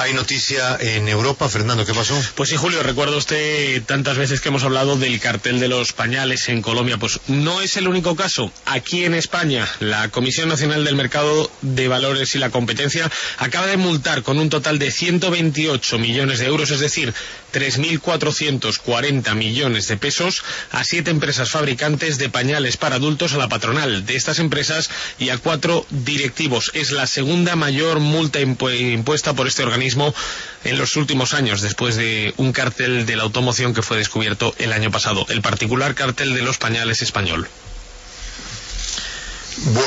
Hay noticia en Europa. Fernando, ¿qué pasó? Pues sí, Julio, recuerda usted tantas veces que hemos hablado del cartel de los pañales en Colombia. Pues no es el único caso. Aquí en España, la Comisión Nacional del Mercado de Valores y la Competencia acaba de multar con un total de 128 millones de euros, es decir, 3.440 millones de pesos, a 7 empresas fabricantes de pañales para adultos, a la patronal de estas empresas y a 4 directivos. Es la segunda mayor multa impuesta por este organismo en los últimos años, después de un cartel de la automoción que fue descubierto el año pasado, el particular cartel de los pañales español.